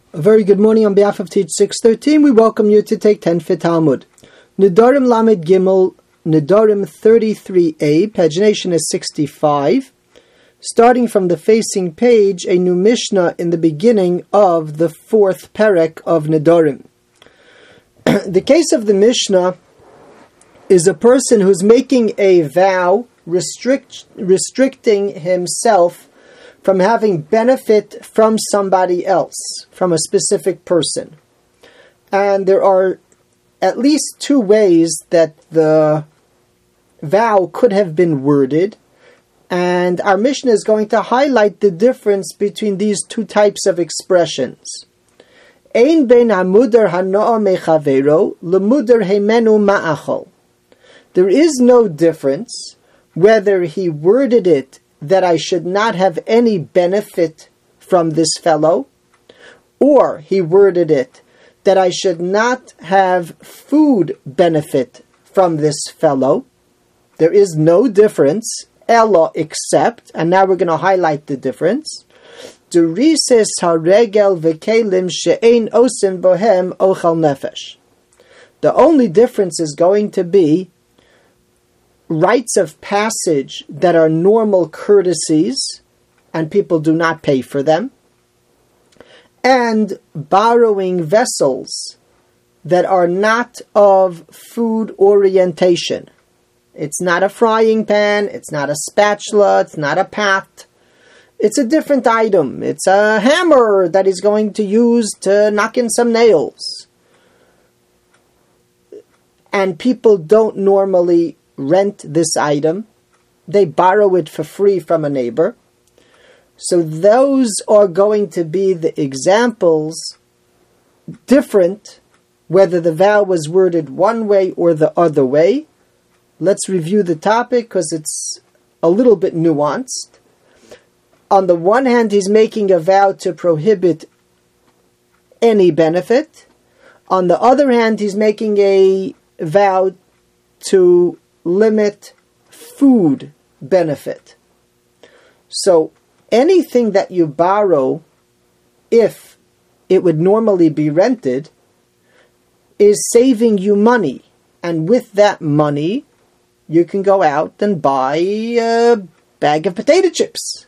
A very good morning on behalf of Teach 613. We welcome you to take 10 Fit Talmud. Nedarim Lamed Gimel, Nedarim 33a, pagination is 65. Starting from the facing page, a new Mishnah in the beginning of the fourth perek of Nedarim. The case of the Mishnah is a person who's making a vow restricting himself from having benefit from somebody else, from a specific person. And there are at least two ways that the vow could have been worded, and our Mishnah is going to highlight the difference between these two types of expressions. Ein ben hamudar hanoa mechavero lemudar heimenu ma'achol. There is no difference whether he worded it that I should not have any benefit from this fellow, or he worded it that I should not have food benefit from this fellow. There is no difference, elo, except, and now we're going to highlight the difference, Derises haregel v'kelim she'ein osin bohem ochel nefesh. The only difference is going to be rites of passage that are normal courtesies and people do not pay for them, and borrowing vessels that are not of food orientation. It's not a frying pan, it's not a spatula, it's not a pat. It's a different item. It's a hammer that he's going to use to knock in some nails. And people don't normally rent this item. They borrow it for free from a neighbor. So those are going to be the examples, different whether the vow was worded one way or the other way. Let's review the topic because it's a little bit nuanced. On the one hand, he's making a vow to prohibit any benefit. On the other hand, he's making a vow to limit food benefit. So anything that you borrow, if it would normally be rented, is saving you money. And with that money, you can go out and buy a bag of potato chips.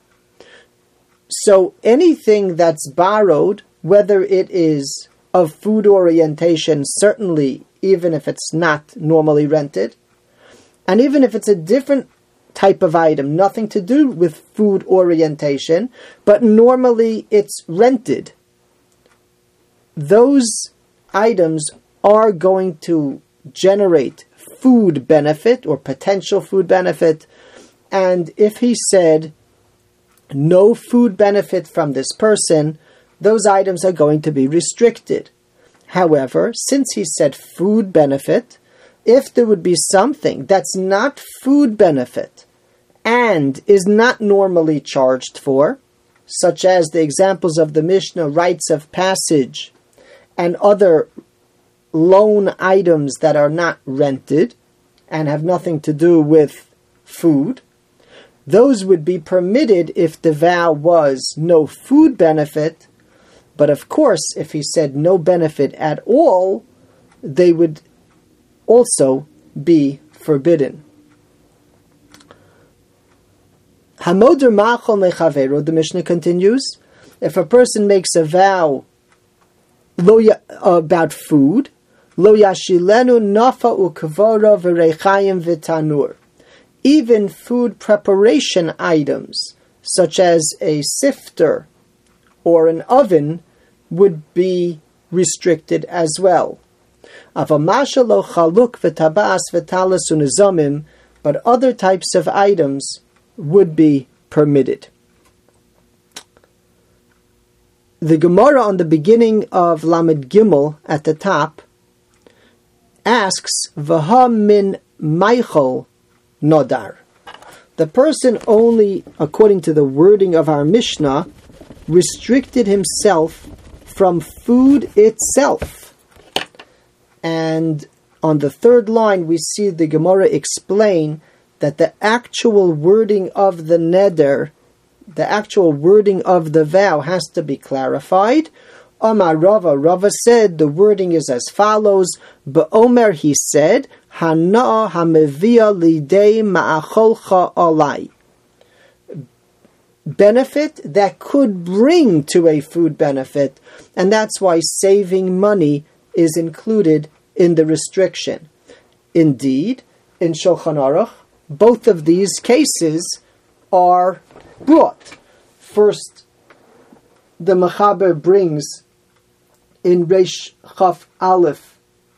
So anything that's borrowed, whether it is of food orientation, certainly even if it's not normally rented, and even if it's a different type of item, nothing to do with food orientation, but normally it's rented, those items are going to generate food benefit or potential food benefit. And if he said no food benefit from this person, those items are going to be restricted. However, since he said food benefit, if there would be something that's not food benefit and is not normally charged for, such as the examples of the Mishnah, rites of passage, and other loan items that are not rented and have nothing to do with food, those would be permitted if the vow was no food benefit. But of course, if he said no benefit at all, they would also be forbidden. Hamoder ma'achol mechavero, the Mishnah continues, if a person makes a vow about food, lo yashilenu nafa ukavora v'reichayim v'tanur, even food preparation items, such as a sifter or an oven, would be restricted as well. But other types of items would be permitted. The Gemara on the beginning of Lamed Gimel at the top asks, V'ha min maichol nodar. The person only, according to the wording of our Mishnah, restricted himself from food itself. And on the third line, we see the Gemara explain that the actual wording of the neder, the actual wording of the vow has to be clarified. Amar Rava, Rava said, the wording is as follows. Ba'omer, he said, Hana hamevia lidei ma'acholcha alai. Benefit that could bring to a food benefit, and that's why saving money is included in the restriction. Indeed, in Shulchan Aruch, both of these cases are brought. First, the Mechaber brings in Reish Chaf Aleph,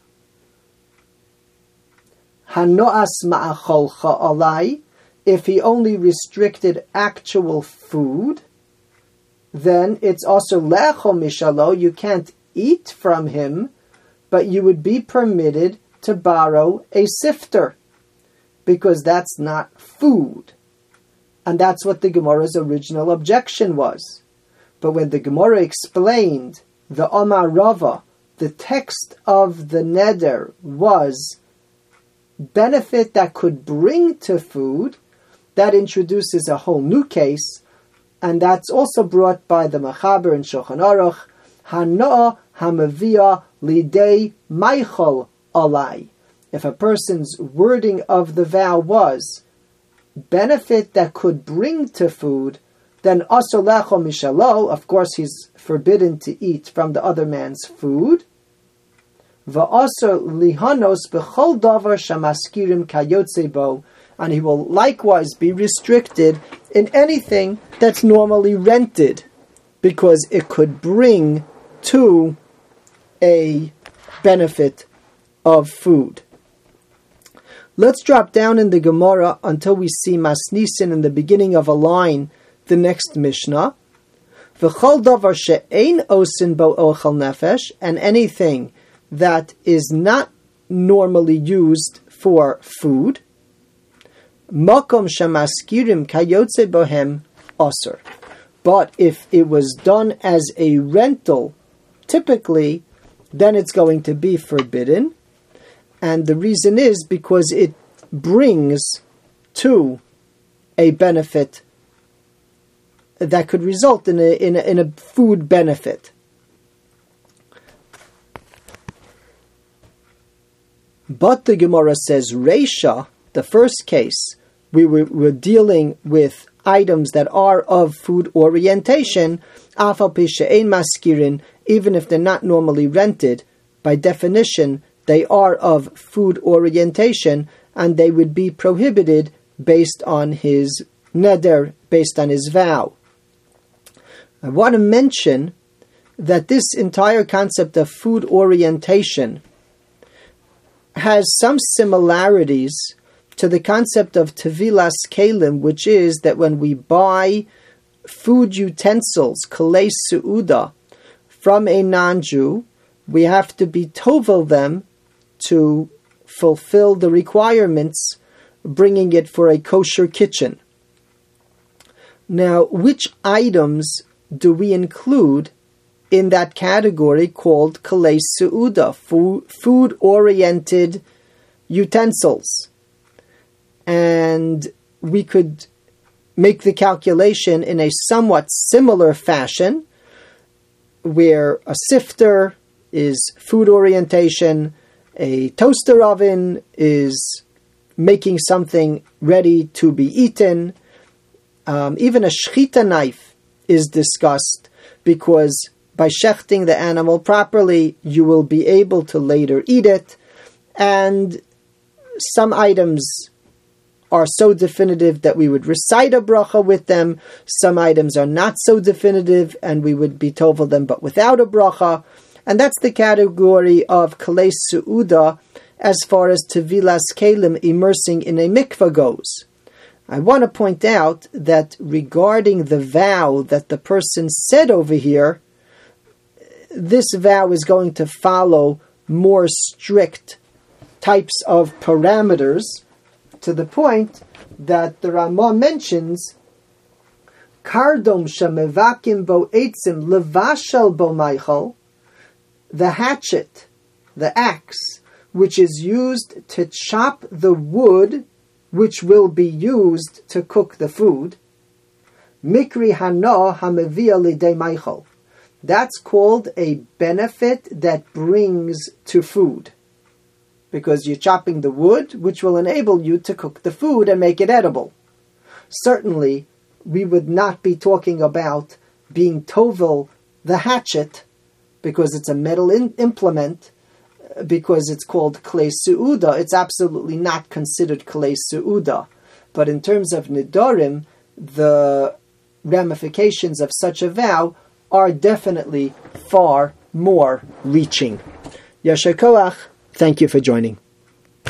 Hanoas ma'acholcha alai. If he only restricted actual food, then it's also lecho mishalo. You can't eat from him, but you would be permitted to borrow a sifter, because that's not food. And that's what the Gemara's original objection was. But when the Gemara explained the Amar Rava, the text of the neder was benefit that could bring to food, that introduces a whole new case, and that's also brought by the Mechaber in Shulchan Aruch, Hanoah hamavia lidei maichol alai. If a person's wording of the vow was benefit that could bring to food, then asur lecho mishalo, of course he's forbidden to eat from the other man's food. Va'asur lihanos b'chol davar shamaskirim kayotze bo, and he will likewise be restricted in anything that's normally rented, because it could bring to a benefit of food. Let's drop down in the Gemara until we see Masnisin in the beginning of a line, the next Mishnah. V'chol davar she'ein osin bo ochel nefesh, and anything that is not normally used for food. Makom shamaskirim kayotze bohem asur. But if it was done as a rental, typically, then it's going to be forbidden. And the reason is because it brings to a benefit that could result in a food benefit. But the Gemara says, Reisha, the first case, we were dealing with items that are of food orientation, afal pi she'ein maskirin, even if they're not normally rented, by definition, they are of food orientation, and they would be prohibited based on his neder, based on his vow. I want to mention that this entire concept of food orientation has some similarities to the concept of tevilas kelim, which is that when we buy food utensils, kalei su'uda, from a non-Jew, we have to be tovel them to fulfill the requirements, bringing it for a kosher kitchen. Now, which items do we include in that category called kalei su'uda, food-oriented utensils? And we could make the calculation in a somewhat similar fashion, where a sifter is food orientation, a toaster oven is making something ready to be eaten. Even a shechita knife is discussed, because by shechting the animal properly, you will be able to later eat it. And some items are so definitive that we would recite a bracha with them. Some items are not so definitive, and we would be tovel them but without a bracha. And that's the category of kalei su'uda as far as tevilas kelim, immersing in a mikvah, goes. I want to point out that regarding the vow that the person said over here, this vow is going to follow more strict types of parameters, to the point that the Ramah mentions kardom shemevakim bo eitzim levashel bo maichal, the hatchet, the axe, which is used to chop the wood which will be used to cook the food. Mikri hano hamevia lidei maichal. That's called a benefit that brings to food. Because you're chopping the wood, which will enable you to cook the food and make it edible. Certainly, we would not be talking about being tovel the hatchet, because it's a metal implement, because it's called klei su'uda. It's absolutely not considered klei su'uda. But in terms of nidorim, the ramifications of such a vow are definitely far more reaching. Yasher koach. Thank you for joining.